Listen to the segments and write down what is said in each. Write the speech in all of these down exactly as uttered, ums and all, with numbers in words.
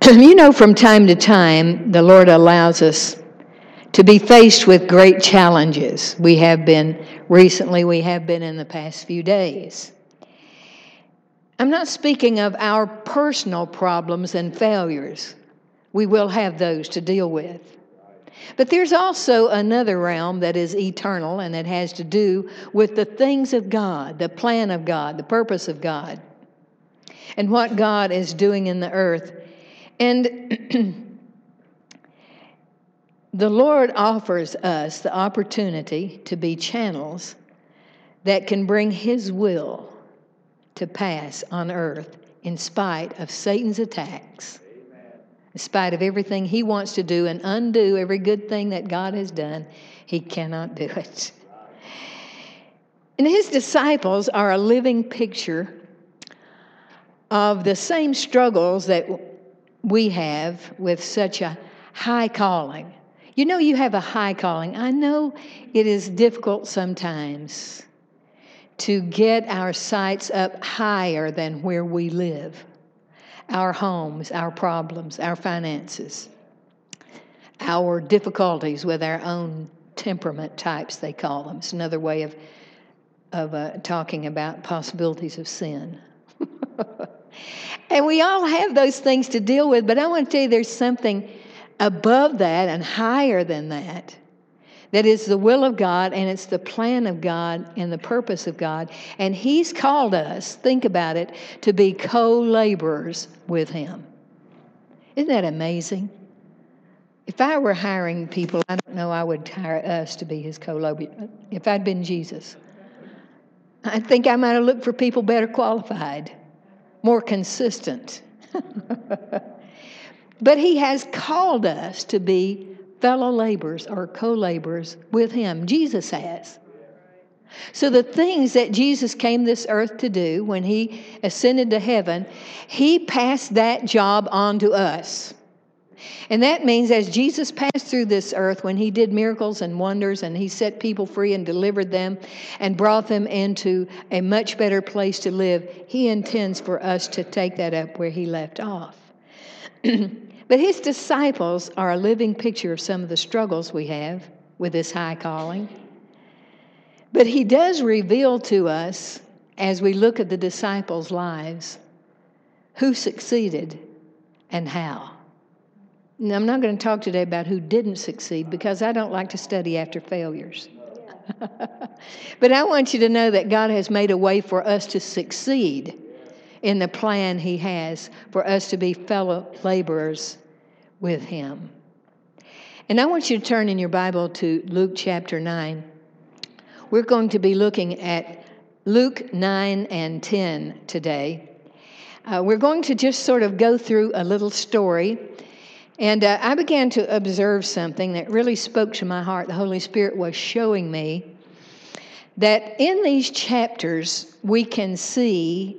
You know, from time to time, the Lord allows us to be faced with great challenges. We have been recently, we have been in the past few days. I'm not speaking of our personal problems and failures. We will have those to deal with. But there's also another realm that is eternal, and it has to do with the things of God, the plan of God, the purpose of God, and what God is doing in the earth. And the Lord offers us the opportunity to be channels that can bring His will to pass on earth in spite of Satan's attacks, in spite of everything he wants to do and undo every good thing that God has done. He cannot do it. And His disciples are a living picture of the same struggles that we have with such a high calling. You know, you have a high calling. I know it is difficult sometimes to get our sights up higher than where we live, our homes, our problems, our finances, our difficulties with our own temperament types, they call them. It's another way of, of uh, talking about possibilities of sin. And we all have those things to deal with, but I want to tell you there's something above that and higher than that. That is the will of God, and it's the plan of God and the purpose of God. And He's called us, think about it, to be co-laborers with Him. Isn't that amazing? If I were hiring people, I don't know I would hire us to be His co-laborers. If I'd been Jesus, I think I might have looked for people better qualified, more consistent. But He has called us to be fellow laborers or co-laborers with Him. Jesus has. So the things that Jesus came this earth to do when He ascended to heaven, He passed that job on to us. And that means as Jesus passed through this earth, when He did miracles and wonders and He set people free and delivered them and brought them into a much better place to live, He intends for us to take that up where He left off. But His disciples are a living picture of some of the struggles we have with this high calling. But He does reveal to us, as we look at the disciples' lives, who succeeded and how. Now, I'm not going to talk today about who didn't succeed because I don't like to study after failures. But I want you to know that God has made a way for us to succeed in the plan He has for us to be fellow laborers with Him. And I want you to turn in your Bible to Luke chapter nine. We're going to be looking at Luke nine and ten today. Uh, we're going to just sort of go through a little story. And uh, I began to observe something that really spoke to my heart. The Holy Spirit was showing me that in these chapters we can see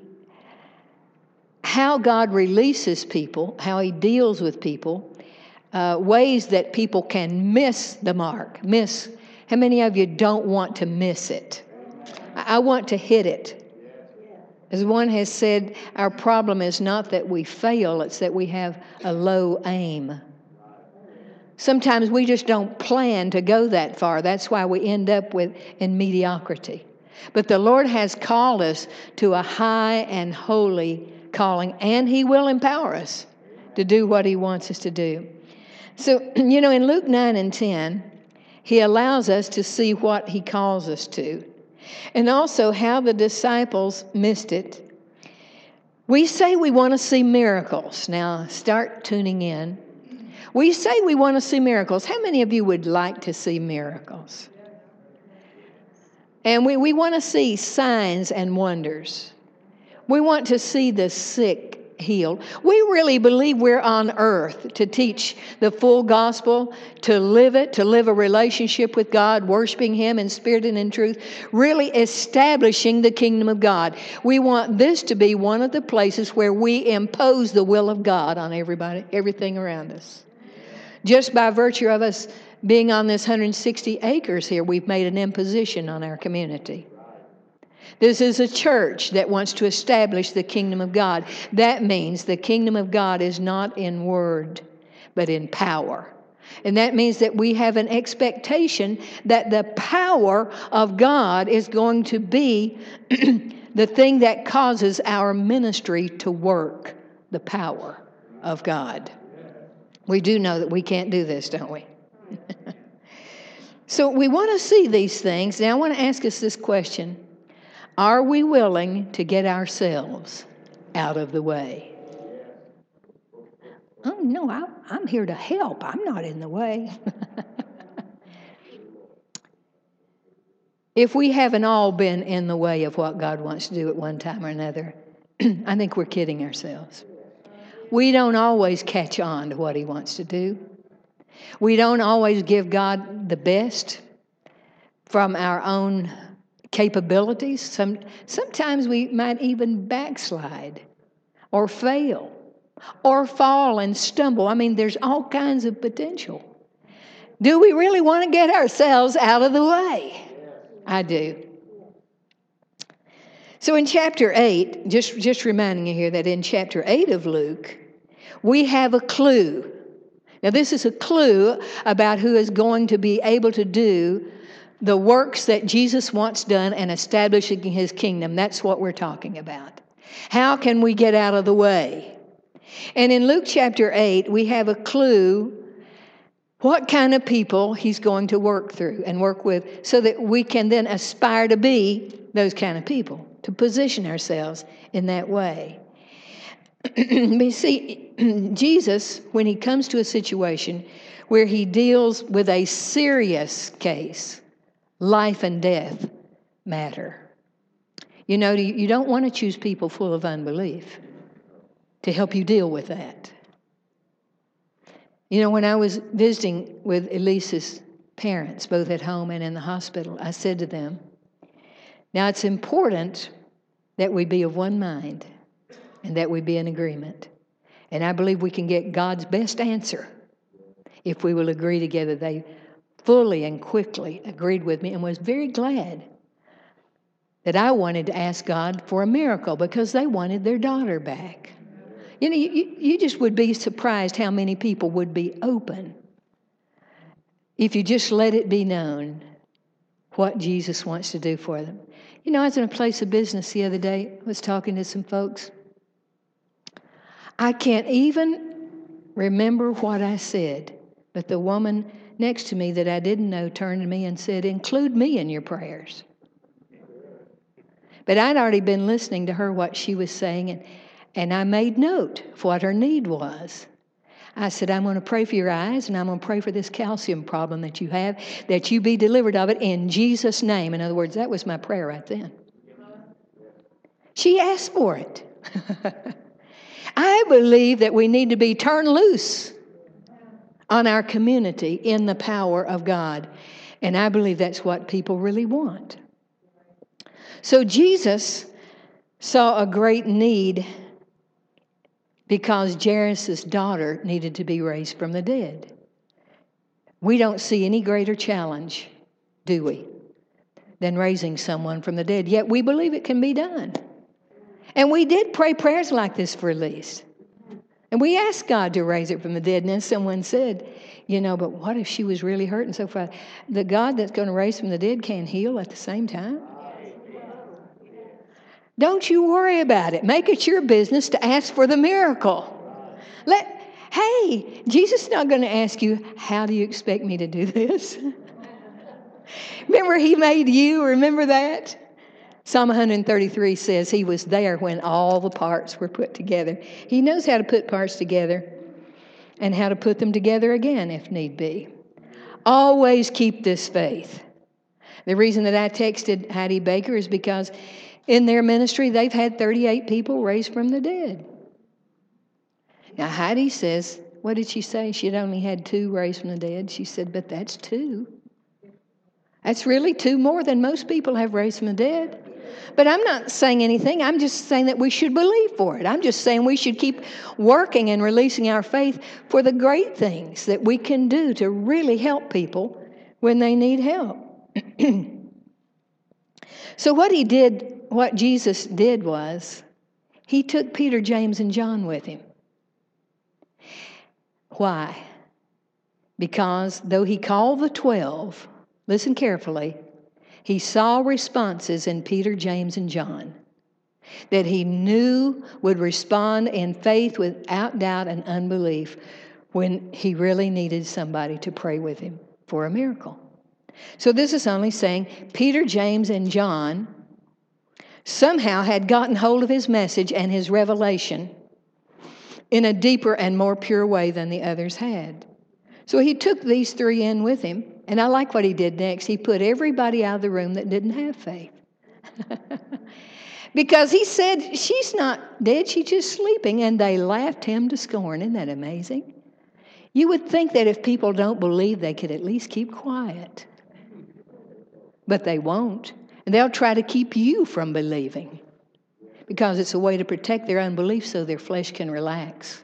how God releases people, how He deals with people, uh, ways that people can miss the mark. Miss. How many of you don't want to miss it? I want to hit it. As one has said, our problem is not that we fail, it's that we have a low aim. Sometimes we just don't plan to go that far. That's why we end up with in mediocrity. But the Lord has called us to a high and holy calling, and He will empower us to do what He wants us to do. So, you know, in Luke nine and ten, He allows us to see what He calls us to, and also how the disciples missed it. We say we want to see miracles. Now, start tuning in. We say we want to see miracles. How many of you would like to see miracles? And we, we want to see signs and wonders. We want to see the sick healed. We really believe we're on earth to teach the full gospel, to live it, to live a relationship with God, worshiping Him in spirit and in truth, really establishing the kingdom of God. We want this to be one of the places where we impose the will of God on everybody, everything around us. Just by virtue of us being on this one hundred sixty acres here, we've made an imposition on our community. This is a church that wants to establish the kingdom of God. That means the kingdom of God is not in word, but in power. And that means that we have an expectation that the power of God is going to be the thing that causes our ministry to work, the power of God. We do know that we can't do this, don't we? So we want to see these things. Now I want to ask us this question. Are we willing to get ourselves out of the way? Oh, no, I, I'm here to help. I'm not in the way. If we haven't all been in the way of what God wants to do at one time or another, I think we're kidding ourselves. We don't always catch on to what He wants to do. We don't always give God the best from our own capabilities. Some, sometimes we might even backslide or fail or fall and stumble. I mean, there's all kinds of potential. Do we really want to get ourselves out of the way? I do. So in chapter eight, just, just reminding you here that in chapter eight of Luke, we have a clue. Now, this is a clue about who is going to be able to do the works that Jesus wants done and establishing His kingdom. That's what we're talking about. How can we get out of the way? And in Luke chapter eight, we have a clue what kind of people He's going to work through and work with so that we can then aspire to be those kind of people, to position ourselves in that way. You see, Jesus, when He comes to a situation where He deals with a serious case, life and death matter. You know, you don't want to choose people full of unbelief to help you deal with that. You know, when I was visiting with Elise's parents, both at home and in the hospital, I said to them, now it's important that we be of one mind and that we be in agreement. And I believe we can get God's best answer if we will agree together. They fully and quickly agreed with me and was very glad that I wanted to ask God for a miracle because they wanted their daughter back. You know, you, you just would be surprised how many people would be open if you just let it be known what Jesus wants to do for them. You know, I was in a place of business the other day. I was talking to some folks. I can't even remember what I said, but the woman next to me that I didn't know turned to me and said, include me in your prayers. But I'd already been listening to her, what she was saying, and, and I made note of what her need was. I said, I'm going to pray for your eyes, and I'm going to pray for this calcium problem that you have, that you be delivered of it in Jesus' name. In other words, that was my prayer right then. She asked for it. I believe that we need to be turned loose on our community in the power of God. And I believe that's what people really want. So Jesus saw a great need because Jairus' daughter needed to be raised from the dead. We don't see any greater challenge, do we, than raising someone from the dead. Yet we believe it can be done. And we did pray prayers like this for Elise. And we asked God to raise it from the dead. And then someone said, you know, but what if she was really hurt and so forth? The God that's going to raise from the dead can heal at the same time. Don't you worry about it. Make it your business to ask for the miracle. Let, hey, Jesus is not going to ask you, how do you expect me to do this? Remember, He made you. Remember that? Psalm one thirty-three says He was there when all the parts were put together. He knows how to put parts together and how to put them together again if need be. Always keep this faith. The reason that I texted Heidi Baker is because in their ministry, they've had thirty-eight people raised from the dead. Now, Heidi says, what did she say? She had only had two raised from the dead. She said, but that's two. That's really two more than most people have raised from the dead. But I'm not saying anything. I'm just saying that we should believe for it. I'm just saying we should keep working and releasing our faith for the great things that we can do to really help people when they need help. So what he did what Jesus did was, he took Peter, James, and John with him. Why? Because though he called the twelve, listen carefully, he saw responses in Peter, James, and John that he knew would respond in faith without doubt and unbelief when he really needed somebody to pray with him for a miracle. So this is only saying Peter, James, and John somehow had gotten hold of his message and his revelation in a deeper and more pure way than the others had. So he took these three in with him, and I like what he did next. He put everybody out of the room that didn't have faith. Because he said, she's not dead, she's just sleeping, and they laughed him to scorn. Isn't that amazing? You would think that if people don't believe, they could at least keep quiet. But they won't. And they'll try to keep you from believing because it's a way to protect their unbelief so their flesh can relax.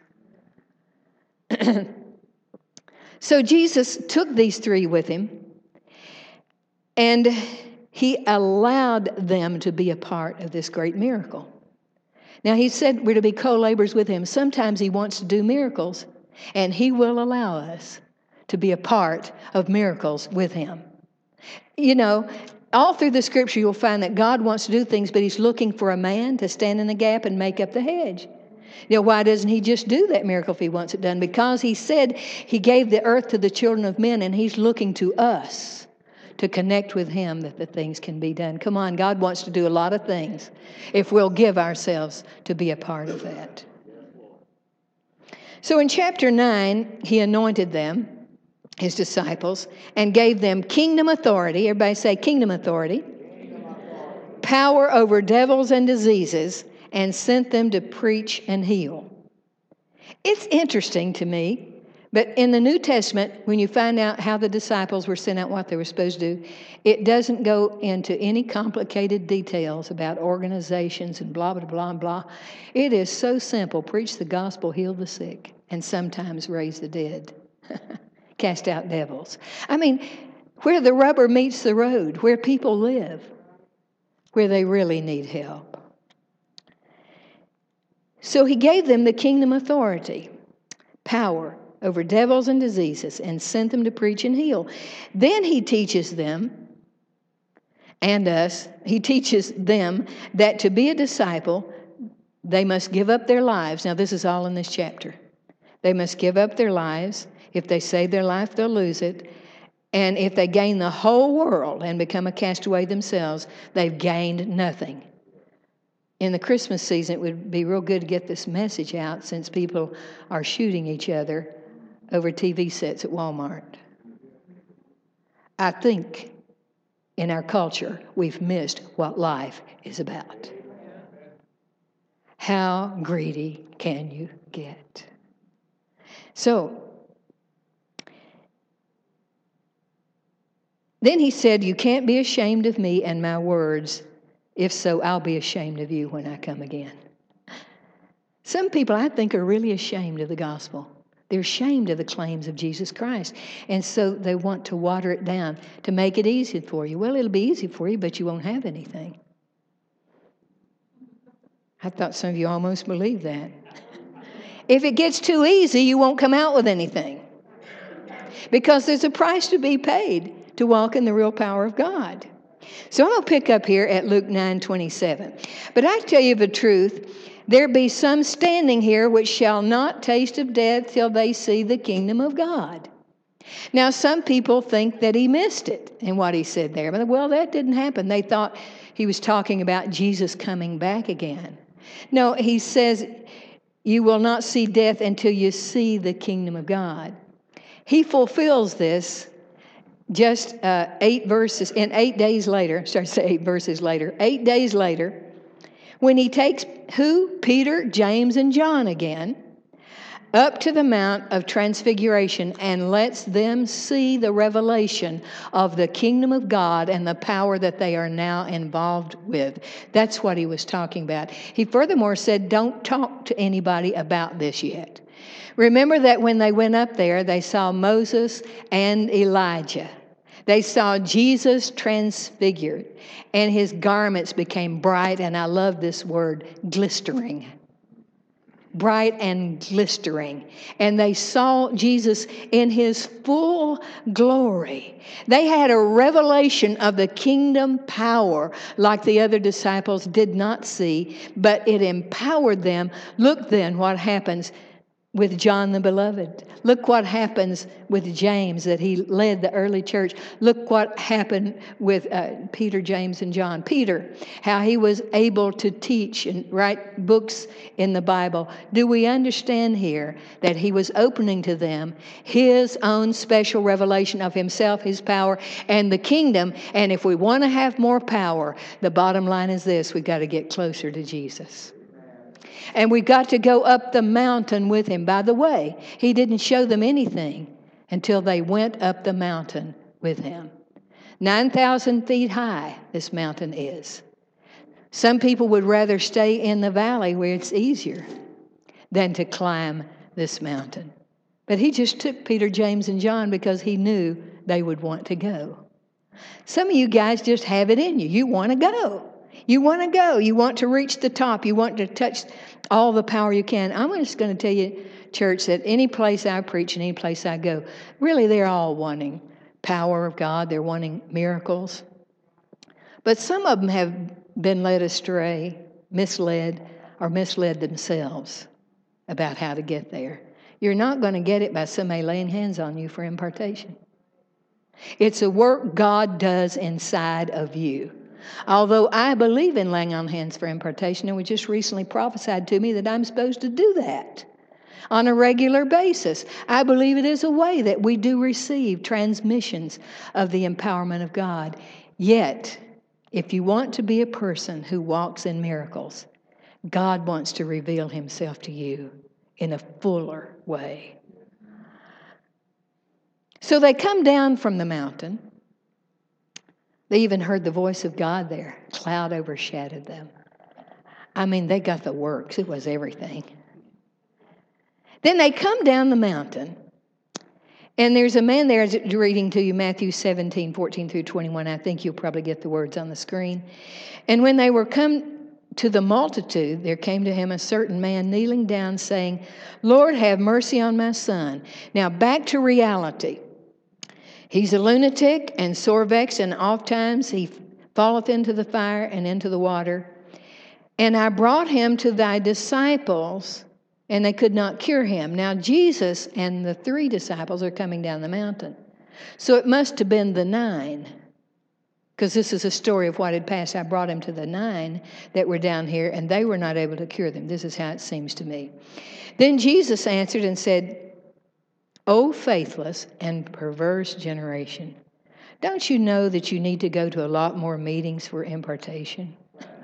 So Jesus took these three with him, and he allowed them to be a part of this great miracle. Now, he said we're to be co-laborers with him. Sometimes he wants to do miracles, and he will allow us to be a part of miracles with him. You know, all through the scripture, you'll find that God wants to do things, but he's looking for a man to stand in the gap and make up the hedge. You know, why doesn't he just do that miracle if he wants it done? Because he said he gave the earth to the children of men, and he's looking to us to connect with him that the things can be done. Come on, God wants to do a lot of things if we'll give ourselves to be a part of that. So in chapter nine, he anointed them, his disciples, and gave them kingdom authority. Everybody say kingdom authority. Kingdom authority. Power over devils and diseases, and sent them to preach and heal. It's interesting to me, but in the New Testament, when you find out how the disciples were sent out, what they were supposed to do, it doesn't go into any complicated details about organizations and blah, blah, blah, blah. It is so simple. Preach the gospel, heal the sick, and sometimes raise the dead. Cast out devils. I mean, where the rubber meets the road, where people live, where they really need help. So he gave them the kingdom authority, power over devils and diseases, and sent them to preach and heal. Then he teaches them and us, he teaches them that to be a disciple, they must give up their lives. Now, this is all in this chapter. They must give up their lives. If they save their life, they'll lose it. And if they gain the whole world and become a castaway themselves, they've gained nothing. In the Christmas season, it would be real good to get this message out since people are shooting each other over T V sets at Walmart. I think in our culture, we've missed what life is about. How greedy can you get? So, then he said, you can't be ashamed of me and my words. If so, I'll be ashamed of you when I come again. Some people, I think, are really ashamed of the gospel. They're ashamed of the claims of Jesus Christ. And so they want to water it down to make it easy for you. Well, it'll be easy for you, but you won't have anything. I thought some of you almost believed that. If it gets too easy, you won't come out with anything. Because there's a price to be paid to walk in the real power of God. So I'm going to pick up here at Luke nine twenty-seven. But I tell you the truth, there be some standing here which shall not taste of death till they see the kingdom of God. Now, some people think that he missed it in what he said there. But, well, that didn't happen. They thought he was talking about Jesus coming back again. No, he says, you will not see death until you see the kingdom of God. He fulfills this just uh, eight verses, and eight days later, sorry to say eight verses later, eight days later, when he takes who? Peter, James, and John again, up to the Mount of Transfiguration and lets them see the revelation of the kingdom of God and the power that they are now involved with. That's what he was talking about. He furthermore said, don't talk to anybody about this yet. Remember that when they went up there, they saw Moses and Elijah. They saw Jesus transfigured, and his garments became bright, and I love this word, glistering. Bright and glistering. And they saw Jesus in his full glory. They had a revelation of the kingdom power like the other disciples did not see, but it empowered them. Look then what happens with John the Beloved. Look what happens with James, that he led the early church. Look what happened with uh, Peter, James, and John. Peter, how he was able to teach and write books in the Bible. Do we understand here that he was opening to them his own special revelation of himself, his power, and the kingdom? And if we want to have more power, the bottom line is this: we've got to get closer to Jesus. And we got to go up the mountain with him. By the way, he didn't show them anything until they went up the mountain with him. nine thousand feet high, this mountain is. Some people would rather stay in the valley where it's easier than to climb this mountain. But he just took Peter, James, and John because he knew they would want to go. Some of you guys just have it in you. You want to go. You want to go. You want to reach the top. You want to touch all the power you can. I'm just going to tell you, church, that any place I preach and any place I go, really they're all wanting power of God. They're wanting miracles. But some of them have been led astray, misled, or misled themselves about how to get there. You're not going to get it by somebody laying hands on you for impartation. It's a work God does inside of you. Although I believe in laying on hands for impartation, it was just recently prophesied to me that I'm supposed to do that on a regular basis. I believe it is a way that we do receive transmissions of the empowerment of God. Yet, if you want to be a person who walks in miracles, God wants to reveal himself to you in a fuller way. So they come down from the mountain. They even heard the voice of God there. Cloud overshadowed them. I mean, they got the works. It was everything. Then they come down the mountain, and there's a man there reading to you Matthew seventeen, fourteen through twenty-one. I think you'll probably get the words on the screen. And when they were come to the multitude, there came to him a certain man kneeling down, saying, Lord, have mercy on my son. Now back to reality. He's a lunatic and sore vexed, and oft times he falleth into the fire and into the water. And I brought him to thy disciples, and they could not cure him. Now Jesus and the three disciples are coming down the mountain. So it must have been the nine, because this is a story of what had passed. I brought him to the nine that were down here, and they were not able to cure them. This is how it seems to me. Then Jesus answered and said, O faithless and perverse generation, don't you know that you need to go to a lot more meetings for impartation?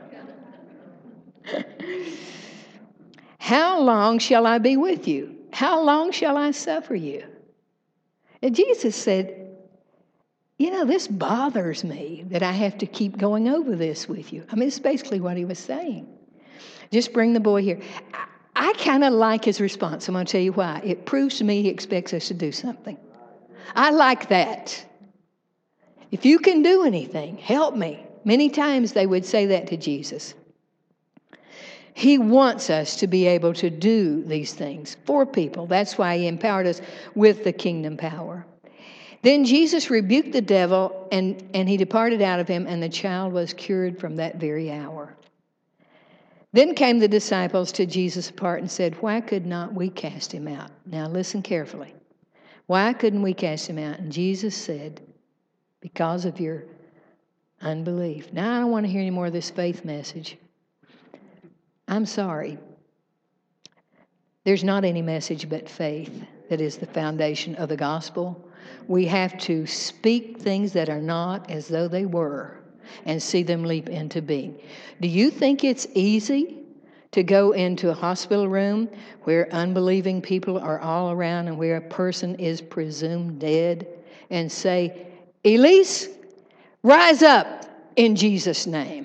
How long shall I be with you? How long shall I suffer you? And Jesus said, you know, this bothers me that I have to keep going over this with you. I mean, it's basically what he was saying. Just bring the boy here. I, I kind of like his response. I'm going to tell you why. It proves to me he expects us to do something. I like that. If you can do anything, help me. Many times they would say that to Jesus. He wants us to be able to do these things for people. That's why he empowered us with the kingdom power. Then Jesus rebuked the devil, and, and he departed out of him, and the child was cured from that very hour. Then came the disciples to Jesus apart and said, why could not we cast him out? Now listen carefully. Why couldn't we cast him out? And Jesus said, because of your unbelief. Now I don't want to hear any more of this faith message. I'm sorry. There's not any message but faith that is the foundation of the gospel. We have to speak things that are not as though they were and see them leap into being. Do you think it's easy to go into a hospital room where unbelieving people are all around and where a person is presumed dead and say, Elise, rise up in Jesus' name?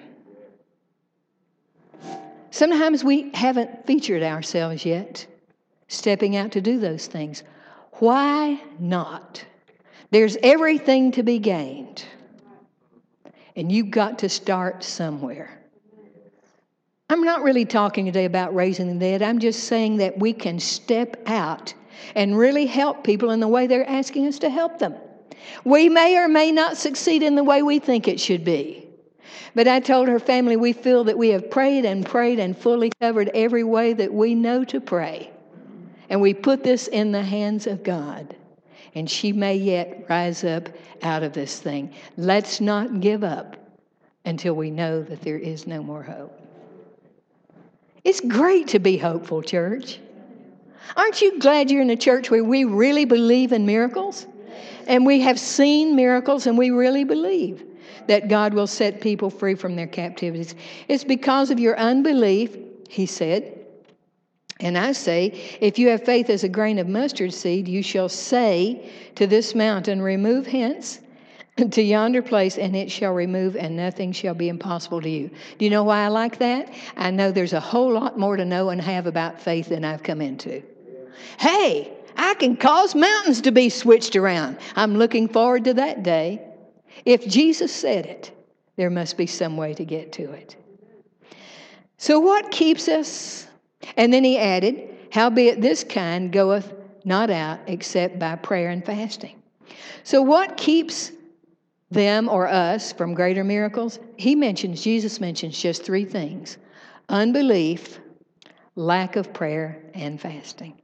Sometimes we haven't featured ourselves yet, stepping out to do those things. Why not? There's everything to be gained. And you've got to start somewhere. I'm not really talking today about raising the dead. I'm just saying that we can step out and really help people in the way they're asking us to help them. We may or may not succeed in the way we think it should be. But I told her family we feel that we have prayed and prayed and fully covered every way that we know to pray. And we put this in the hands of God. And she may yet rise up out of this thing. Let's not give up until we know that there is no more hope. It's great to be hopeful, church. Aren't you glad you're in a church where we really believe in miracles? And we have seen miracles, and we really believe that God will set people free from their captivities. It's because of your unbelief, he said. And I say, if you have faith as a grain of mustard seed, you shall say to this mountain, remove hence to yonder place, and it shall remove, and nothing shall be impossible to you. Do you know why I like that? I know there's a whole lot more to know and have about faith than I've come into. Hey, I can cause mountains to be switched around. I'm looking forward to that day. If Jesus said it, there must be some way to get to it. So what keeps us? And then he added, howbeit this kind goeth not out except by prayer and fasting. So what keeps them or us from greater miracles? He mentions, Jesus mentions just three things: unbelief, lack of prayer, and fasting.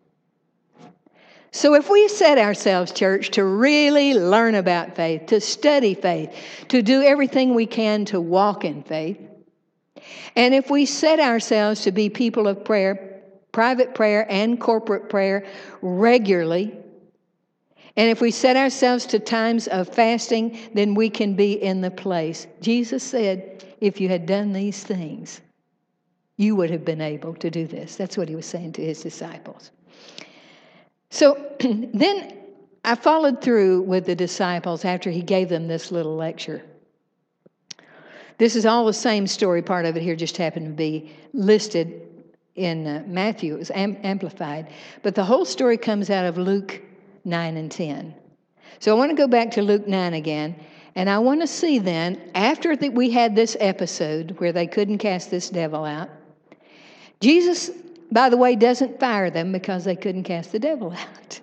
So if we set ourselves, church, to really learn about faith, to study faith, to do everything we can to walk in faith, and if we set ourselves to be people of prayer, private prayer and corporate prayer regularly, and if we set ourselves to times of fasting, then we can be in the place. Jesus said, if you had done these things, you would have been able to do this. That's what he was saying to his disciples. So then I followed through with the disciples after he gave them this little lecture. This is all the same story. Part of it here just happened to be listed in uh, Matthew. It was am- amplified. But the whole story comes out of Luke nine and ten. So I want to go back to Luke nine again. And I want to see then, after that we had this episode where they couldn't cast this devil out, Jesus, by the way, doesn't fire them because they couldn't cast the devil out.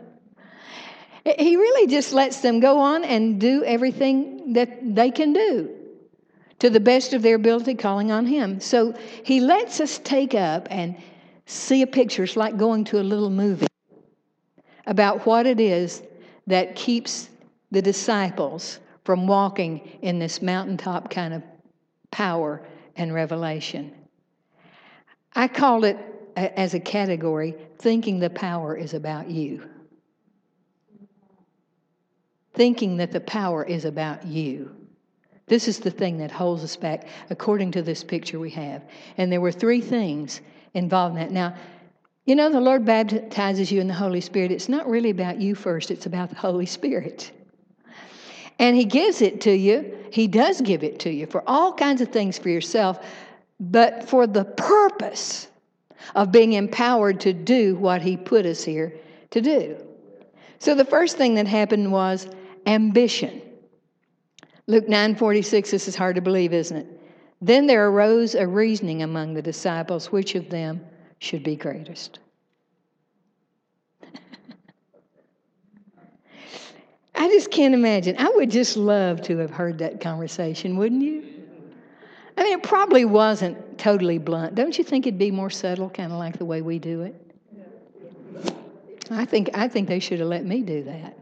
He really just lets them go on and do everything that they can do to the best of their ability, calling on him. So he lets us take up and see a picture. It's like going to a little movie about what it is that keeps the disciples from walking in this mountaintop kind of power and revelation. I call it, as a category, thinking the power is about you. Thinking that the power is about you. This is the thing that holds us back, according to this picture we have. And there were three things involved in that. Now, you know, the Lord baptizes you in the Holy Spirit. It's not really about you first. It's about the Holy Spirit. And he gives it to you. He does give it to you for all kinds of things for yourself, but for the purpose of being empowered to do what he put us here to do. So the first thing that happened was ambition. Luke nine forty-six, this is hard to believe, isn't it? Then there arose a reasoning among the disciples, which of them should be greatest. I just can't imagine. I would just love to have heard that conversation, wouldn't you? I mean, it probably wasn't totally blunt. Don't you think it'd be more subtle, kind of like the way we do it? I think I think they should have let me do that.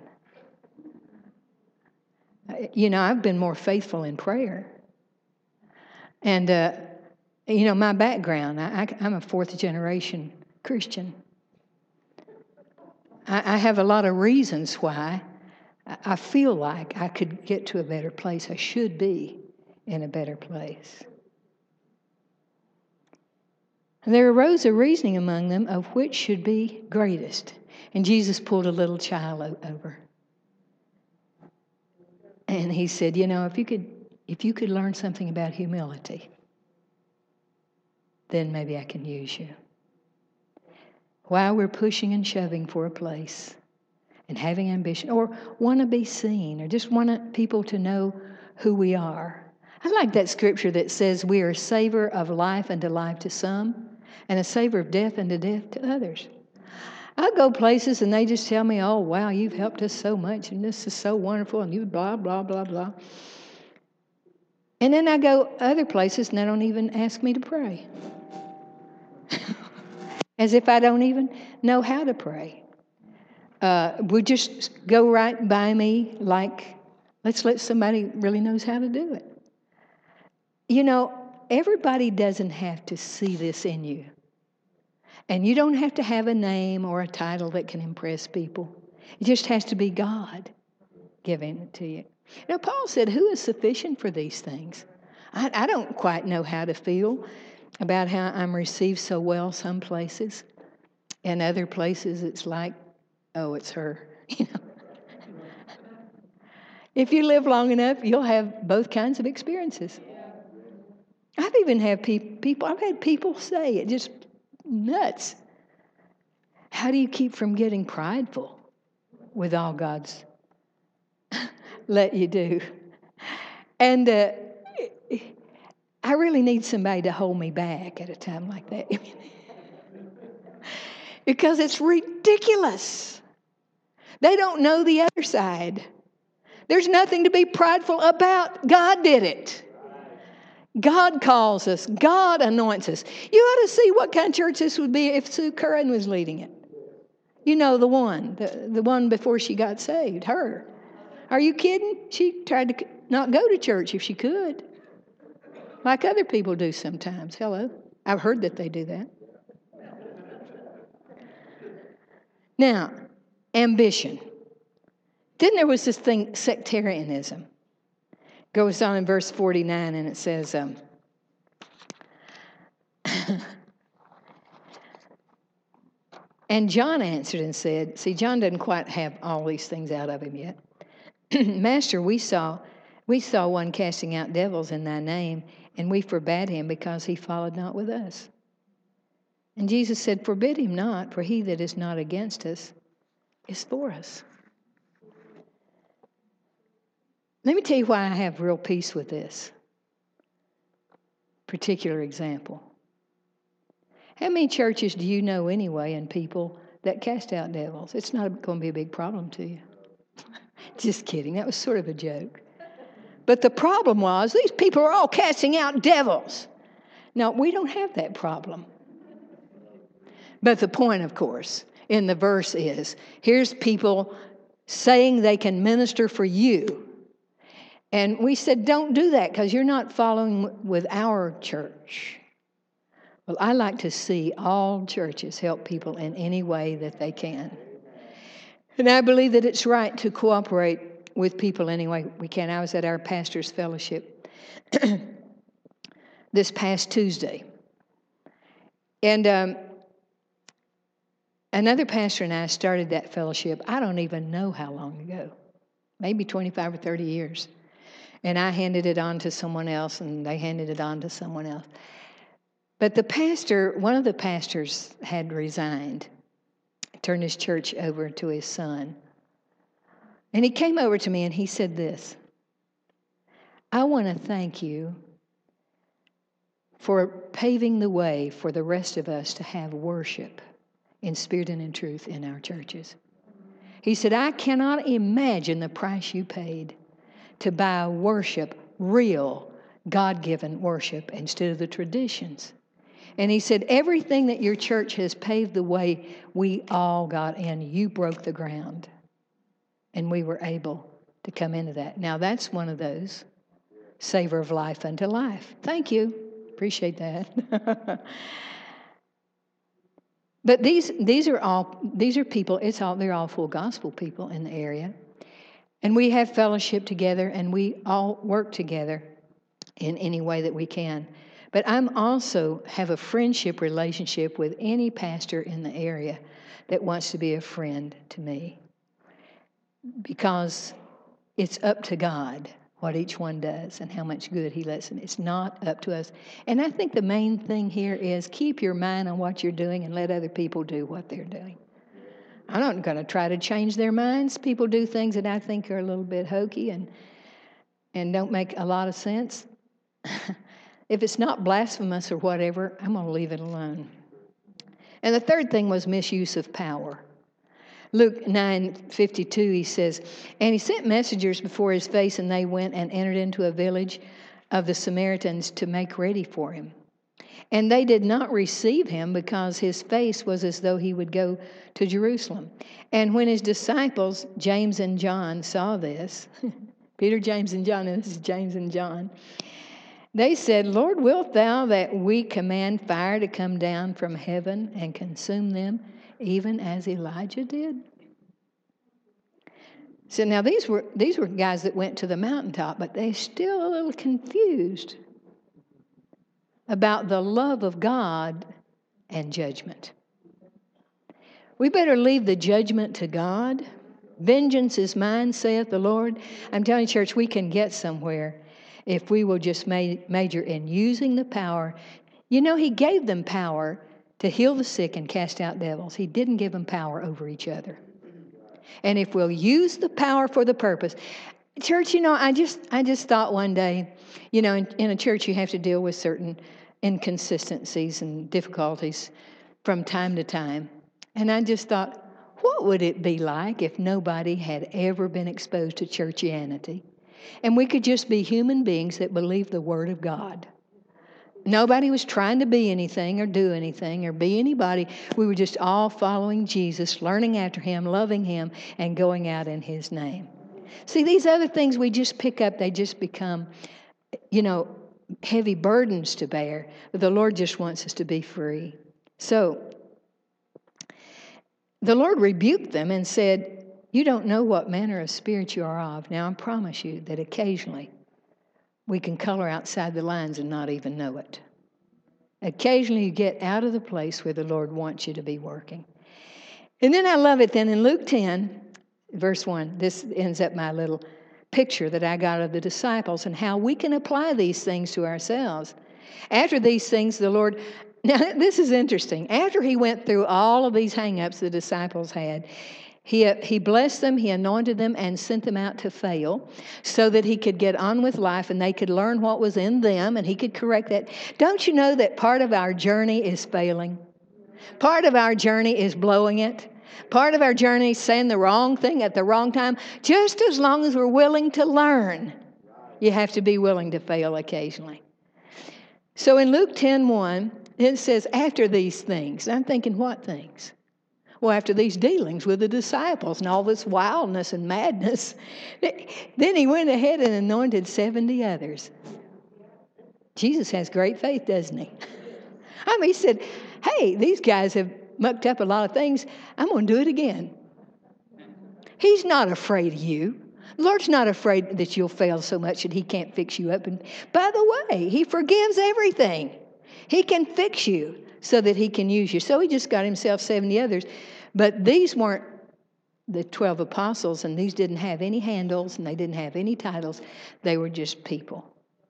You know, I've been more faithful in prayer. And, uh, you know, my background, I, I, I'm a fourth generation Christian. I, I have a lot of reasons why I feel like I could get to a better place. I should be in a better place. And there arose a reasoning among them of which should be greatest. And Jesus pulled a little child over. And he said, you know, if you could if you could learn something about humility, then maybe I can use you. While we're pushing and shoving for a place and having ambition, or want to be seen, or just want people to know who we are. I like that scripture that says we are a savor of life unto life to some, and a savor of death unto death to others. I go places and they just tell me, oh, wow, you've helped us so much, and this is so wonderful, and you blah, blah, blah, blah. And then I go other places and they don't even ask me to pray. As if I don't even know how to pray. Uh, would just go right by me like, let's let somebody really knows how to do it. You know, everybody doesn't have to see this in you. And you don't have to have a name or a title that can impress people. It just has to be God giving it to you. Now, Paul said, who is sufficient for these things? I, I don't quite know how to feel about how I'm received so well some places. And other places, it's like, oh, it's her. You know. If you live long enough, you'll have both kinds of experiences. I've even had pe- people, I've had people say it, just nuts. How do you keep from getting prideful with all God's let you do? And uh, I really need somebody to hold me back at a time like that. Because it's ridiculous. They don't know the other side. There's nothing to be prideful about. God did it. God calls us. God anoints us. You ought to see what kind of church this would be if Sue Curran was leading it. You know, the one, the, the one before she got saved, her. Are you kidding? She tried to not go to church if she could. Like other people do sometimes. Hello. I've heard that they do that. Now, ambition. Then there was this thing, sectarianism. Goes on in verse forty-nine, and it says, um, and John answered and said, see, John doesn't quite have all these things out of him yet. Master, we saw, we saw one casting out devils in thy name, and we forbade him because he followed not with us. And Jesus said, forbid him not, for he that is not against us is for us. Let me tell you why I have real peace with this particular example. How many churches do you know anyway and people that cast out devils? It's not going to be a big problem to you. Just kidding. That was sort of a joke. But the problem was these people are all casting out devils. Now, we don't have that problem. But the point, of course, in the verse is, here's people saying they can minister for you. And we said, don't do that because you're not following with our church. Well, I like to see all churches help people in any way that they can. And I believe that it's right to cooperate with people any way we can. I was at our pastor's fellowship this past Tuesday. And um, another pastor and I started that fellowship, I don't even know how long ago, maybe twenty-five or thirty years. And I handed it on to someone else, and they handed it on to someone else. But the pastor, one of the pastors had resigned, turned his church over to his son. And he came over to me and he said this, I want to thank you for paving the way for the rest of us to have worship in spirit and in truth in our churches. He said, I cannot imagine the price you paid to buy worship, real God-given worship instead of the traditions. And he said, everything that your church has paved the way, we all got in. You broke the ground. And we were able to come into that. Now, that's one of those. Savor of life unto life. Thank you. Appreciate that. But these these are all these are people, it's all they're all full gospel people in the area. And we have fellowship together and we all work together in any way that we can. But I'm also have a friendship relationship with any pastor in the area that wants to be a friend to me. Because it's up to God what each one does and how much good he lets them. It's not up to us. And I think the main thing here is keep your mind on what you're doing and let other people do what they're doing. I'm not going to try to change their minds. People do things that I think are a little bit hokey and and don't make a lot of sense. If it's not blasphemous or whatever, I'm going to leave it alone. And the third thing was misuse of power. Luke nine fifty-two, he says, and he sent messengers before his face, and they went and entered into a village of the Samaritans to make ready for him. And they did not receive him because his face was as though he would go to Jerusalem. And when his disciples, James and John, saw this, Peter, James, and John, and this is James and John, they said, Lord, wilt thou that we command fire to come down from heaven and consume them, even as Elijah did? So now these were these were guys that went to the mountaintop, but they're still a little confused about the love of God and judgment. We better leave the judgment to God. Vengeance is mine, saith the Lord. I'm telling you, church, we can get somewhere if we will just ma- major in using the power. You know, he gave them power to heal the sick and cast out devils. He didn't give them power over each other. And if we'll use the power for the purpose. Church, you know, I just I just thought one day, you know, in, in a church you have to deal with certain inconsistencies and difficulties from time to time. And I just thought, what would it be like if nobody had ever been exposed to churchianity? And we could just be human beings that believe the Word of God. Nobody was trying to be anything or do anything or be anybody. We were just all following Jesus, learning after Him, loving Him, and going out in His name. See, these other things we just pick up, they just become, you know, heavy burdens to bear. But the Lord just wants us to be free. So, the Lord rebuked them and said, you don't know what manner of spirit you are of. Now, I promise you that occasionally we can color outside the lines and not even know it. Occasionally you get out of the place where the Lord wants you to be working. And then I love it then in Luke ten, verse one, this ends up my little picture that I got of the disciples and how we can apply these things to ourselves. After these things, the Lord, now this is interesting. After he went through all of these hang-ups the disciples had, He, he blessed them, he anointed them, and sent them out to fail so that he could get on with life and they could learn what was in them and he could correct that. Don't you know that part of our journey is failing? Part of our journey is blowing it. Part of our journey is saying the wrong thing at the wrong time. Just as long as we're willing to learn, you have to be willing to fail occasionally. So in Luke ten one, it says, after these things. I'm thinking, what things? Well, after these dealings with the disciples and all this wildness and madness, then he went ahead and anointed seventy others. Jesus has great faith, doesn't he? I mean, he said, hey, these guys have mucked up a lot of things. I'm going to do it again. He's not afraid of you. The Lord's not afraid that you'll fail so much that he can't fix you up. And by the way, he forgives everything. He can fix you so that he can use you. So he just got himself seventy others. But these weren't the twelve apostles, and these didn't have any handles, and they didn't have any titles. They were just people.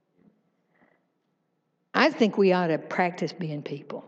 I think we ought to practice being people.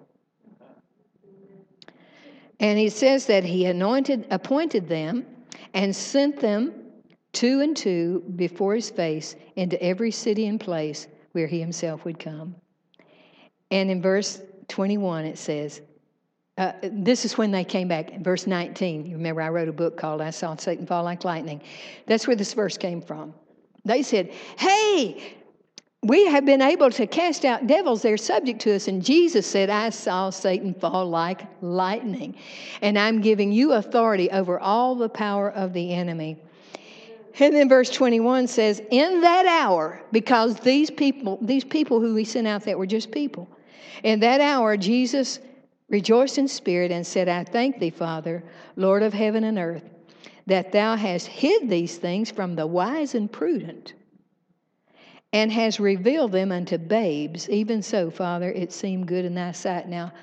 And he says that he anointed, appointed them and sent them two and two before his face into every city and place where he himself would come. And in verse twenty-one it says, uh, this is when they came back. In verse nineteen, you remember I wrote a book called I Saw Satan Fall Like Lightning. That's where this verse came from. They said, hey, we have been able to cast out devils. They're subject to us. And Jesus said, I saw Satan fall like lightning. And I'm giving you authority over all the power of the enemy. And then verse twenty-one says, in that hour, because these people, these people who he sent out there were just people. In that hour, Jesus rejoiced in spirit and said, I thank thee, Father, Lord of heaven and earth, that thou hast hid these things from the wise and prudent, and has revealed them unto babes. Even so, Father, it seemed good in thy sight. Now,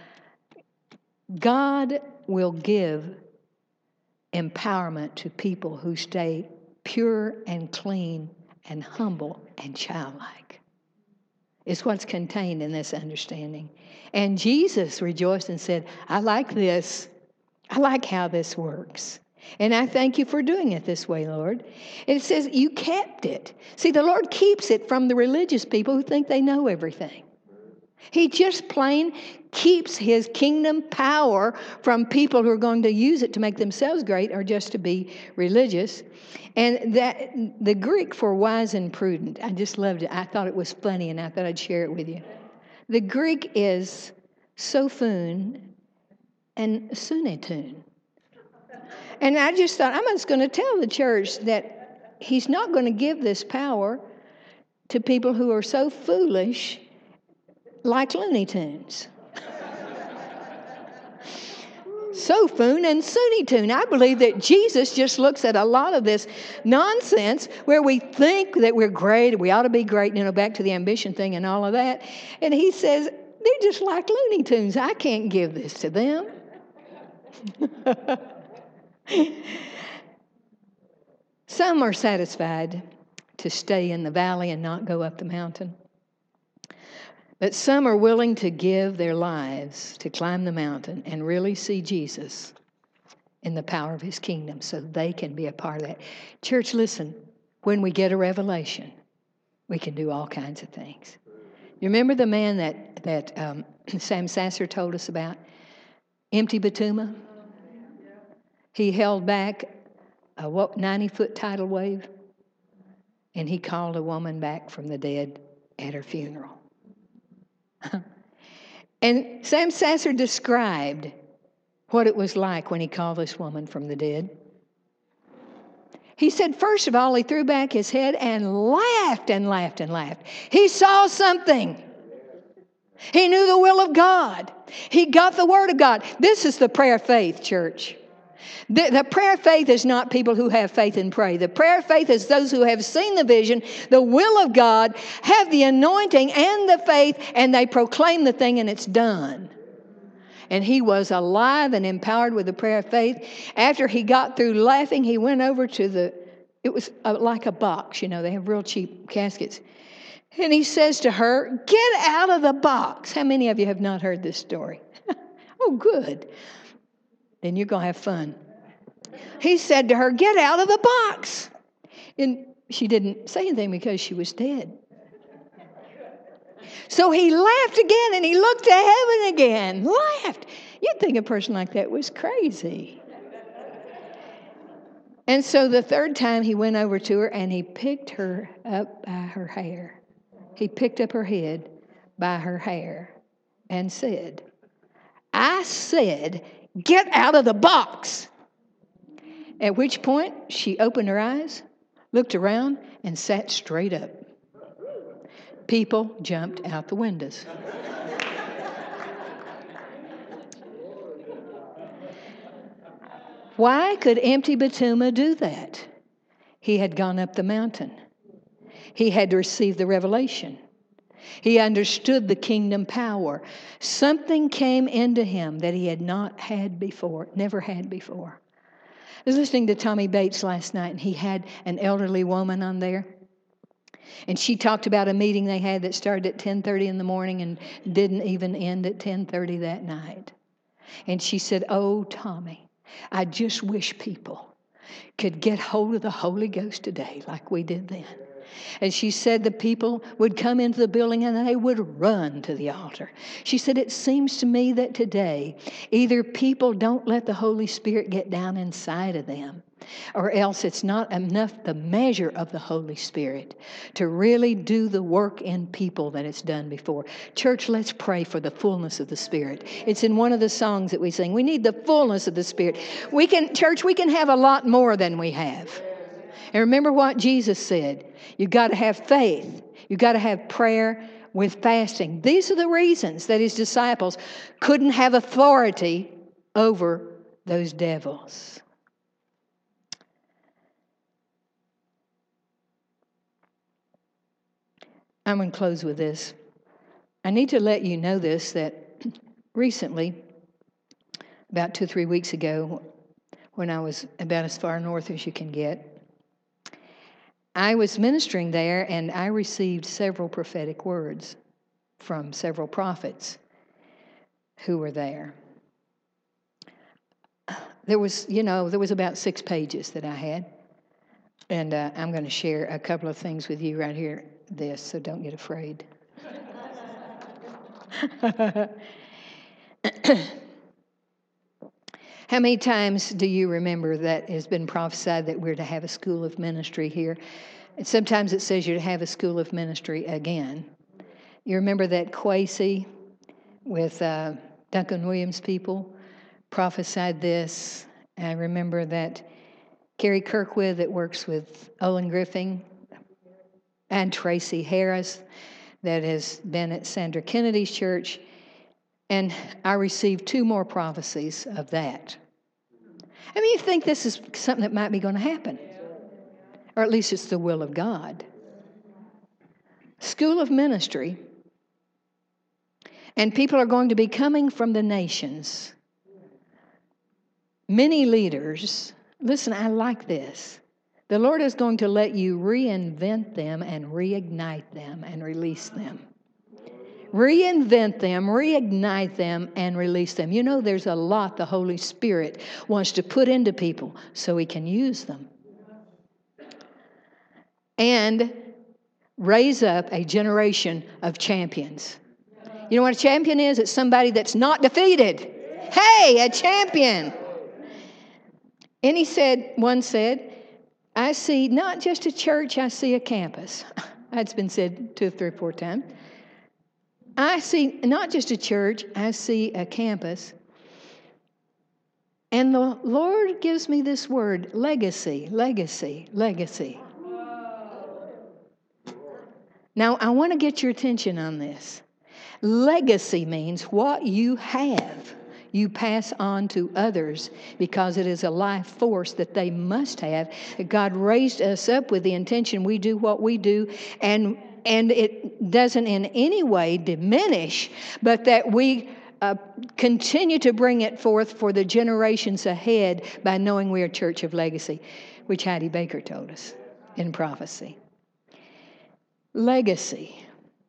God will give empowerment to people who stay pure and clean and humble and childlike. It's what's contained in this understanding. And Jesus rejoiced and said, I like this. I like how this works. And I thank you for doing it this way, Lord. It says you kept it. See, the Lord keeps it from the religious people who think they know everything. He just plain keeps his kingdom power from people who are going to use it to make themselves great or just to be religious. And that the Greek for wise and prudent, I just loved it. I thought it was funny, and I thought I'd share it with you. The Greek is sophun and sunetun. And I just thought, I'm just going to tell the church that he's not going to give this power to people who are so foolish like Looney Tunes. Sophun and Sunny Tune. I believe that Jesus just looks at a lot of this nonsense where we think that we're great, we ought to be great, you know, back to the ambition thing and all of that. And he says, they're just like Looney Tunes. I can't give this to them. Some are satisfied to stay in the valley and not go up the mountain. But some are willing to give their lives to climb the mountain and really see Jesus in the power of his kingdom so they can be a part of that. Church, listen, when we get a revelation, we can do all kinds of things. You remember the man that, that um, Sam Sasser told us about? Empty Batuma? He held back a what, ninety-foot tidal wave, and he called a woman back from the dead at her funeral. And Sam Sasser described what it was like when he called this woman from the dead. He said, first of all, he threw back his head and laughed and laughed and laughed. He saw something. He knew the will of God. He got the word of God. This is the prayer of faith, church. The, the prayer of faith is not people who have faith and pray. The prayer of faith is those who have seen the vision, the will of God, have the anointing and the faith, and they proclaim the thing and it's done. And he was alive and empowered with the prayer of faith. After he got through laughing, he went over to the, it was a, like a box, you know, they have real cheap caskets. And he says to her, get out of the box. How many of you have not heard this story? Oh, good. Then you're going to have fun. He said to her, get out of the box. And she didn't say anything because she was dead. So he laughed again and he looked to heaven again. Laughed. You'd think a person like that was crazy. And so the third time he went over to her and he picked her up by her hair. He picked up her head by her hair and said, I said, get out of the box. At which point, she opened her eyes, looked around, and sat straight up. People jumped out the windows. Why could empty Batuma do that? He had gone up the mountain. He had received the revelation. He understood the kingdom power. Something came into him that he had not had before, never had before. I was listening to Tommy Bates last night, and he had an elderly woman on there. And she talked about a meeting they had that started at ten thirty in the morning and didn't even end at ten thirty that night. And she said, oh, Tommy, I just wish people could get hold of the Holy Ghost today like we did then. And she said the people would come into the building and they would run to the altar. She said, it seems to me that today, either people don't let the Holy Spirit get down inside of them, or else it's not enough the measure of the Holy Spirit to really do the work in people that it's done before. Church, let's pray for the fullness of the Spirit. It's in one of the songs that we sing. We need the fullness of the Spirit. We can, church, we can have a lot more than we have. And remember what Jesus said. You've got to have faith. You've got to have prayer with fasting. These are the reasons that his disciples couldn't have authority over those devils. I'm going to close with this. I need to let you know this, that recently, about two or three weeks ago, when I was about as far north as you can get, I was ministering there, and I received several prophetic words from several prophets who were there. there was, you know, there was about six pages that I had. And uh, I'm going to share a couple of things with you right here, this, so don't get afraid. How many times do you remember that has been prophesied that we're to have a school of ministry here? And sometimes it says you're to have a school of ministry again. You remember that Kwesi with uh, Duncan Williams people prophesied this. I remember that Carrie Kirkwood that works with Olin Griffin and Tracy Harris that has been at Sandra Kennedy's church. And I received two more prophecies of that. I mean, you think this is something that might be going to happen. Or at least it's the will of God. School of ministry. And people are going to be coming from the nations. Many leaders, listen, I like this. The Lord is going to let you reinvent them and reignite them and release them. Reinvent them, reignite them, and release them. You know, there's a lot the Holy Spirit wants to put into people so He can use them. And raise up a generation of champions. You know what a champion is? It's somebody that's not defeated. Hey, a champion. And he said, one said, I see not just a church, I see a campus. That's been said two or three or four times. I see not just a church, I see a campus. And the Lord gives me this word, legacy, legacy, legacy. Now, I want to get your attention on this. Legacy means what you have, you pass on to others because it is a life force that they must have. God raised us up with the intention we do what we do, and and it doesn't in any way diminish, but that we uh, continue to bring it forth for the generations ahead by knowing we are a church of legacy, which Heidi Baker told us in prophecy. Legacy.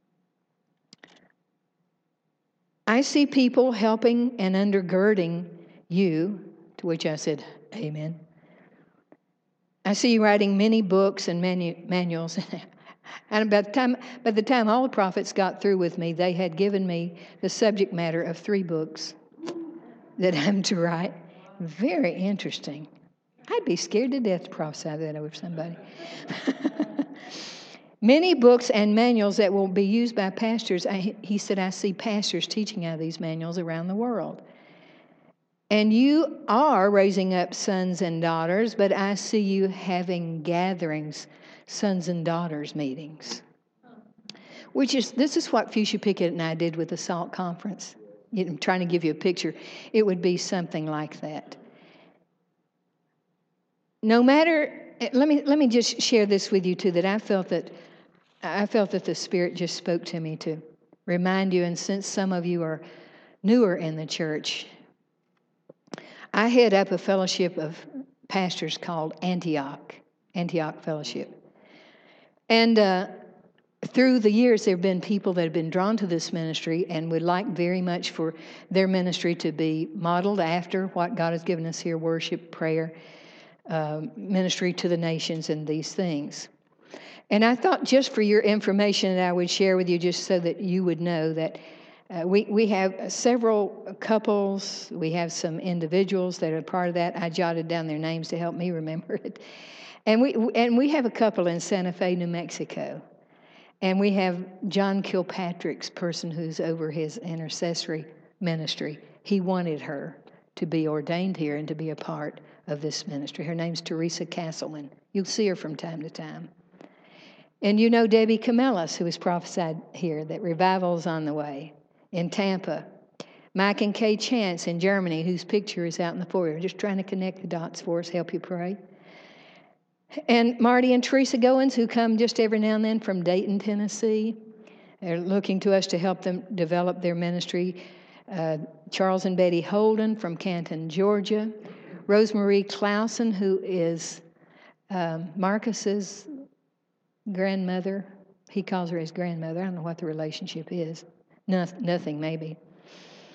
I see people helping and undergirding you, to which I said, amen. I see you writing many books and manu- manuals. And by the time, by the time all the prophets got through with me, they had given me the subject matter of three books that I'm to write. Very interesting. I'd be scared to death to prophesy that over somebody. Many books and manuals that will be used by pastors. I, he said, I see pastors teaching out of these manuals around the world. And you are raising up sons and daughters, but I see you having gatherings, sons and daughters meetings. Which is, this is what Fuchsia Pickett and I did with the SALT conference. I'm trying to give you a picture. It would be something like that. No matter, let me let me just share this with you too, that I felt that I felt that the Spirit just spoke to me to remind you, and since some of you are newer in the church, I head up a fellowship of pastors called Antioch, Antioch Fellowship. And uh, through the years, there have been people that have been drawn to this ministry and would like very much for their ministry to be modeled after what God has given us here, worship, prayer, uh, ministry to the nations, and these things. And I thought just for your information that I would share with you just so that you would know that uh, we, we have several couples, we have some individuals that are part of that. I jotted down their names to help me remember it. And we and we have a couple in Santa Fe, New Mexico. And we have John Kilpatrick's person who's over his intercessory ministry. He wanted her to be ordained here and to be a part of this ministry. Her name's Teresa Castleman. You'll see her from time to time. And you know Debbie Camellis, who was prophesied here, that revival's on the way in Tampa. Mike and Kay Chance in Germany, whose picture is out in the foyer. Just trying to connect the dots for us, help you pray. And Marty and Teresa Goins, who come just every now and then from Dayton, Tennessee. They're looking to us to help them develop their ministry. Uh, Charles and Betty Holden from Canton, Georgia. Rosemarie Clausen, who is um, Marcus's grandmother. He calls her his grandmother. I don't know what the relationship is. No, nothing, maybe.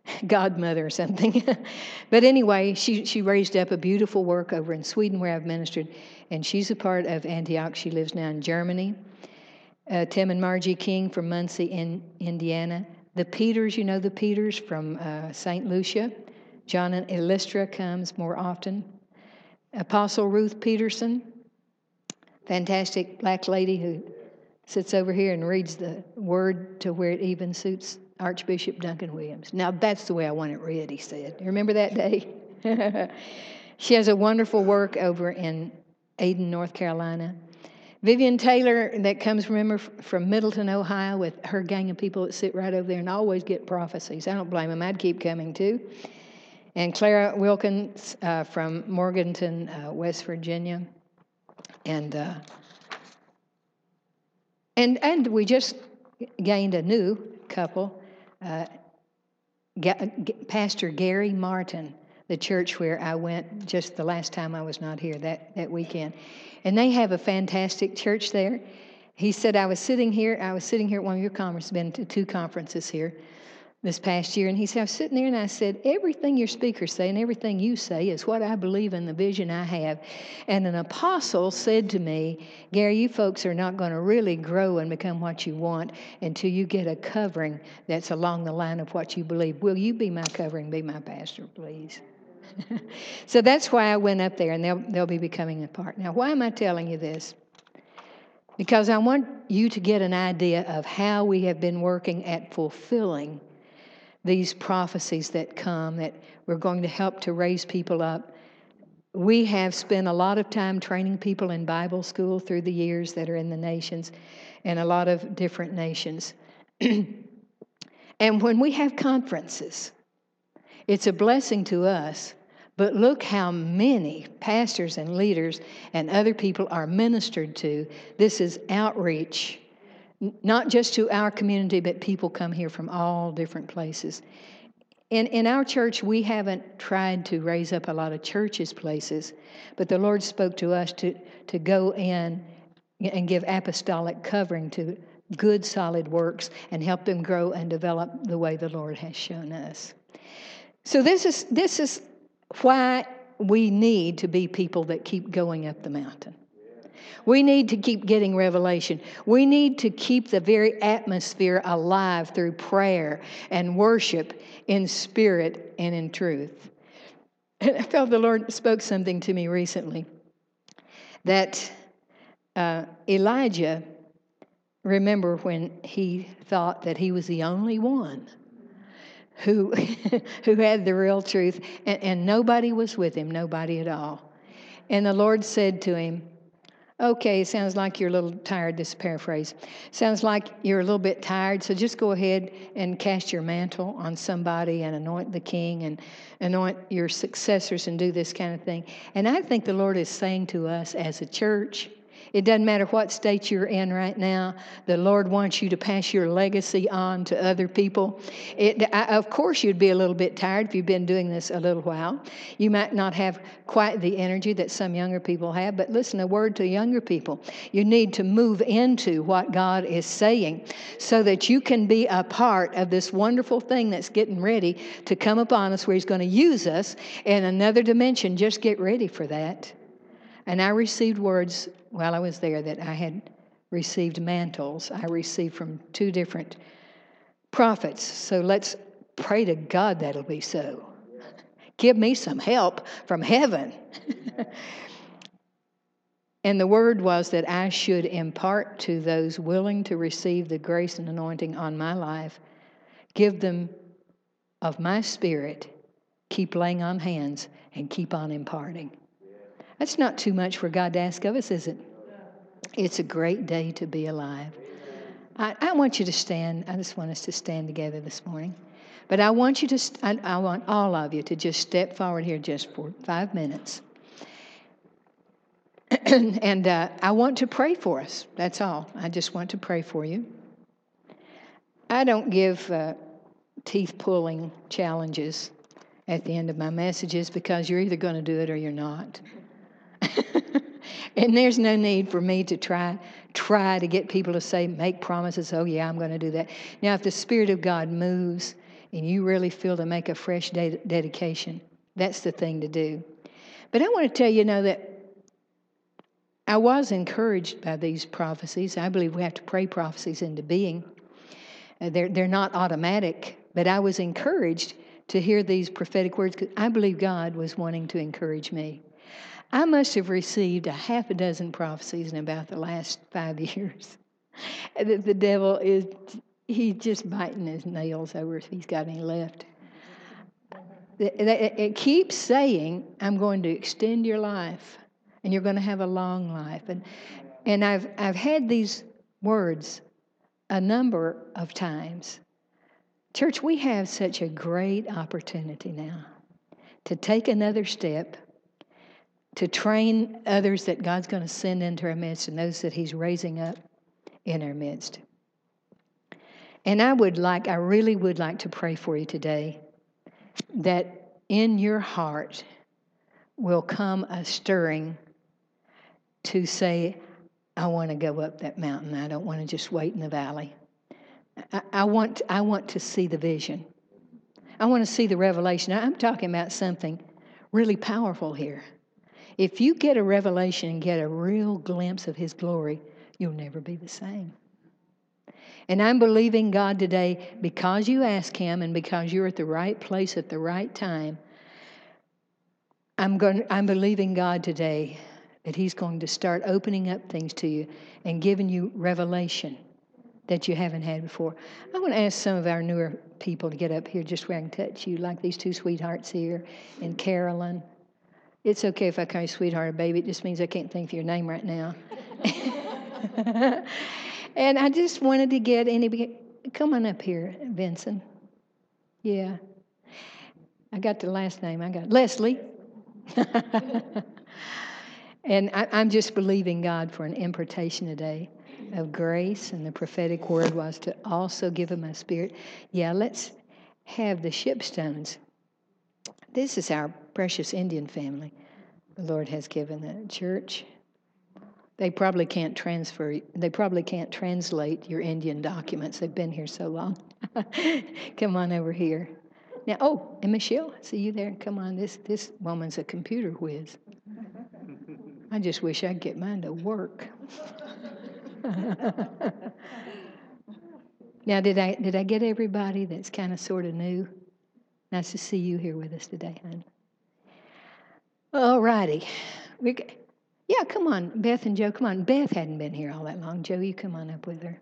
godmother or something. But anyway, she, she raised up a beautiful work over in Sweden where I've ministered, and she's a part of Antioch. She lives now in Germany. Uh, Tim and Margie King from Muncie in Indiana. The Peters, you know the Peters from uh, Saint Lucia. John and Elistra comes more often. Apostle Ruth Peterson, fantastic black lady who sits over here and reads the word to where it even suits Archbishop Duncan Williams. Now that's the way I want it read, he said. You remember that day? She has a wonderful work over in Ayden, North Carolina. Vivian Taylor, that comes, remember, from Middleton, Ohio, with her gang of people that sit right over there and always get prophecies. I don't blame them. I'd keep coming too. And Clara Wilkins uh, from Morganton, uh, West Virginia. And, uh, and, and we just gained a new couple, uh, Ga- G- Pastor Gary Martin, the church where I went just the last time I was not here, that, that weekend. And they have a fantastic church there. He said, I was sitting here, I was sitting here at one of your conferences, been to two conferences here this past year, and he said, I was sitting there and I said, everything your speakers say and everything you say is what I believe in, the vision I have. And an apostle said to me, Gary, you folks are not going to really grow and become what you want until you get a covering that's along the line of what you believe. Will you be my covering, be my pastor, please? So that's why I went up there, and they'll, they'll be becoming a part. Now, why am I telling you this? Because I want you to get an idea of how we have been working at fulfilling these prophecies that come, that we're going to help to raise people up. We have spent a lot of time training people in Bible school through the years that are in the nations, and a lot of different nations. And when we have conferences, it's a blessing to us. But look how many pastors and leaders and other people are ministered to. This is outreach, not just to our community, but people come here from all different places. In, in our church, we haven't tried to raise up a lot of churches places, but the Lord spoke to us to, to go in and give apostolic covering to good, solid works and help them grow and develop the way the Lord has shown us. So this is this is why we need to be people that keep going up the mountain. We need to keep getting revelation. We need to keep the very atmosphere alive through prayer and worship in spirit and in truth. And I felt the Lord spoke something to me recently, that uh, Elijah, remember when he thought that he was the only one who who had the real truth, and, and nobody was with him, nobody at all. And the Lord said to him, okay, sounds like you're a little tired, this paraphrase. Sounds like you're a little bit tired, so just go ahead and cast your mantle on somebody and anoint the king and anoint your successors and do this kind of thing. And I think the Lord is saying to us as a church, it doesn't matter what state you're in right now. The Lord wants you to pass your legacy on to other people. It, I, of course, you'd be a little bit tired if you've been doing this a little while. You might not have quite the energy that some younger people have, but listen, a word to younger people. You need to move into what God is saying so that you can be a part of this wonderful thing that's getting ready to come upon us, where He's going to use us in another dimension. Just get ready for that. And I received words while I was there that I had received mantles. I received from two different prophets. So let's pray to God that'll be so. Give me some help from heaven. And the word was that I should impart to those willing to receive the grace and anointing on my life, give them of my spirit, keep laying on hands, and keep on imparting. That's not too much for God to ask of us, is it? It's a great day to be alive. I, I want you to stand. I just want us to stand together this morning. But I want you to, I, I want all of you to just step forward here just for five minutes. and uh, I want to pray for us. That's all. I just want to pray for you. I don't give uh, teeth-pulling challenges at the end of my messages, because you're either going to do it or you're not. And there's no need for me to try try to get people to say, make promises, oh yeah, I'm going to do that. Now, if the Spirit of God moves and you really feel to make a fresh de- dedication, that's the thing to do. But I want to tell you, you know, that I was encouraged by these prophecies. I believe we have to pray prophecies into being. Uh, they're, they're not automatic, but I was encouraged to hear these prophetic words because I believe God was wanting to encourage me. I must have received a half a dozen prophecies in about the last five years. That the devil is, he's just biting his nails over if he's got any left. It keeps saying, I'm going to extend your life, and you're going to have a long life. And and I've I've had these words a number of times. Church, we have such a great opportunity now to take another step, to train others that God's going to send into our midst and those that He's raising up in our midst. And I would like, I really would like to pray for you today that in your heart will come a stirring to say, I want to go up that mountain. I don't want to just wait in the valley. I, I want, I want to see the vision. I want to see the revelation. I'm talking about something really powerful here. If you get a revelation and get a real glimpse of His glory, you'll never be the same. And I'm believing God today because you ask Him and because you're at the right place at the right time. I'm going. I'm believing God today that He's going to start opening up things to you and giving you revelation that you haven't had before. I want to ask some of our newer people to get up here just where I can touch you, like these two sweethearts here and Carolyn. It's okay if I call you sweetheart or baby. It just means I can't think of your name right now. And I just wanted to get anybody. Come on up here, Vincent. Yeah. I got the last name. I got Leslie. And I, I'm just believing God for an impartation today of grace, and the prophetic word was to also give Him a spirit. Yeah, let's have the Shipstones. This is our precious Indian family the Lord has given the church. They probably can't transfer, they probably can't translate your Indian documents. They've been here so long. Come on over here. Now, oh, and Michelle, I see you there. Come on, this, this woman's a computer whiz. I just wish I'd get mine to work. Now, did I did I get everybody that's kind of sort of new? Nice to see you here with us today, hon. All righty. We, yeah, come on, Beth and Joe, come on. Beth hadn't been here all that long. Joe, you come on up with her.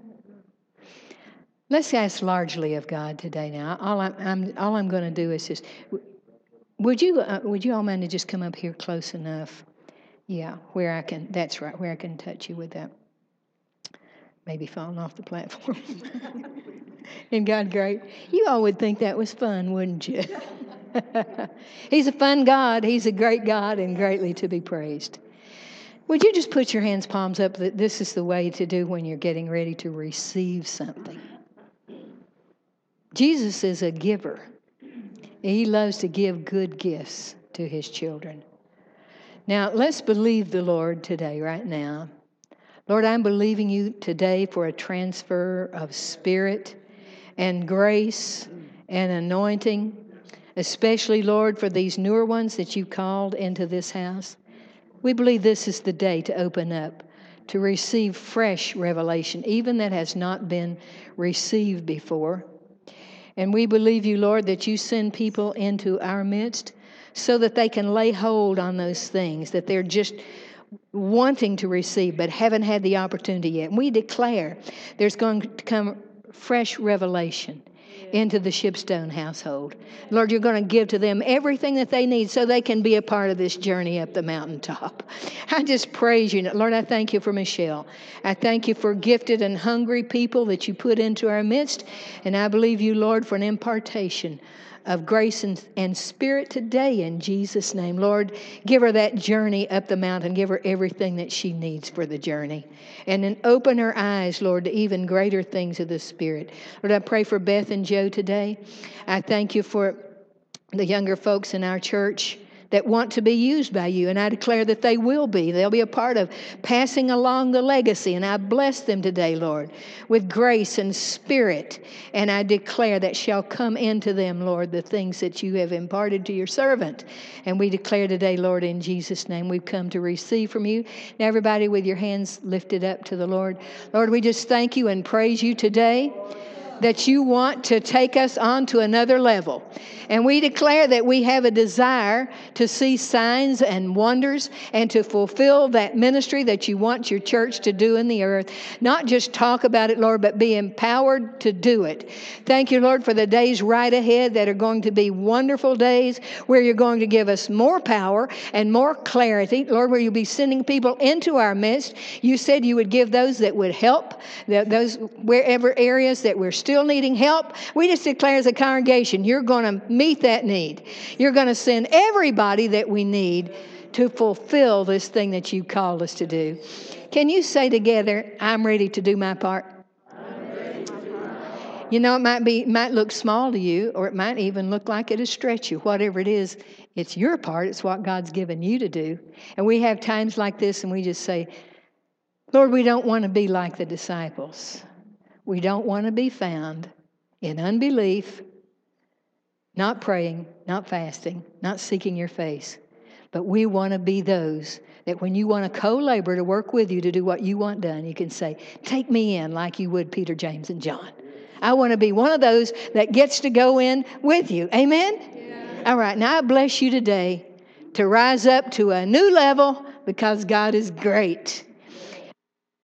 Let's ask largely of God today. Now, all I'm, I'm all I'm going to do is just. Would you uh, would you all mind to just come up here close enough? Yeah, where I can. That's right, where I can touch you with that. Maybe falling off the platform. Isn't God great? You all would think that was fun, wouldn't you? He's a fun God. He's a great God and greatly to be praised. Would you just put your hands palms up? That this is the way to do when you're getting ready to receive something. Jesus is a giver. He loves to give good gifts to His children. Now, let's believe the Lord today, right now. Lord, I'm believing You today for a transfer of spirit and grace and anointing, especially, Lord, for these newer ones that You called into this house. We believe this is the day to open up, to receive fresh revelation, even that has not been received before. And we believe You, Lord, that You send people into our midst so that they can lay hold on those things that they're just wanting to receive but haven't had the opportunity yet. And we declare there's going to come fresh revelation into the Shipstone household. Lord, You're going to give to them everything that they need so they can be a part of this journey up the mountaintop. I just praise You. Lord, I thank You for Michelle. I thank You for gifted and hungry people that You put into our midst. And I believe You, Lord, for an impartation of grace and, and spirit today in Jesus' name. Lord, give her that journey up the mountain. Give her everything that she needs for the journey. And then open her eyes, Lord, to even greater things of the Spirit. Lord, I pray for Beth and Joe today. I thank You for the younger folks in our church that want to be used by you. And I declare that they will be. They'll be a part of passing along the legacy. And I bless them today, Lord, with grace and spirit. And I declare that shall come into them, Lord, the things that you have imparted to your servant. And we declare today, Lord, in Jesus' name, we've come to receive from you. Now, everybody with your hands lifted up to the Lord. Lord, we just thank you and praise you today that you want to take us on to another level. And we declare that we have a desire to see signs and wonders and to fulfill that ministry that you want your church to do in the earth. Not just talk about it, Lord, but be empowered to do it. Thank you, Lord, for the days right ahead that are going to be wonderful days where you're going to give us more power and more clarity. Lord, where you'll be sending people into our midst. You said you would give those that would help, that those wherever areas that we're still needing help. We just declare as a congregation, you're going to meet that need. You're going to send everybody that we need to fulfill this thing that you called us to do. Can you say together, I'm ready to do my part? You know, it might be, it might look small to you, or it might even look like it'll stretch you. Whatever it is, it's your part. It's what God's given you to do. And we have times like this, and we just say, Lord, we don't want to be like the disciples. We don't want to be found in unbelief, not praying, not fasting, not seeking your face. But we want to be those that when you want a co-laborer to work with you to do what you want done, you can say, take me in like you would Peter, James, and John. I want to be one of those that gets to go in with you. Amen? Yeah. All right. Now I bless you today to rise up to a new level because God is great.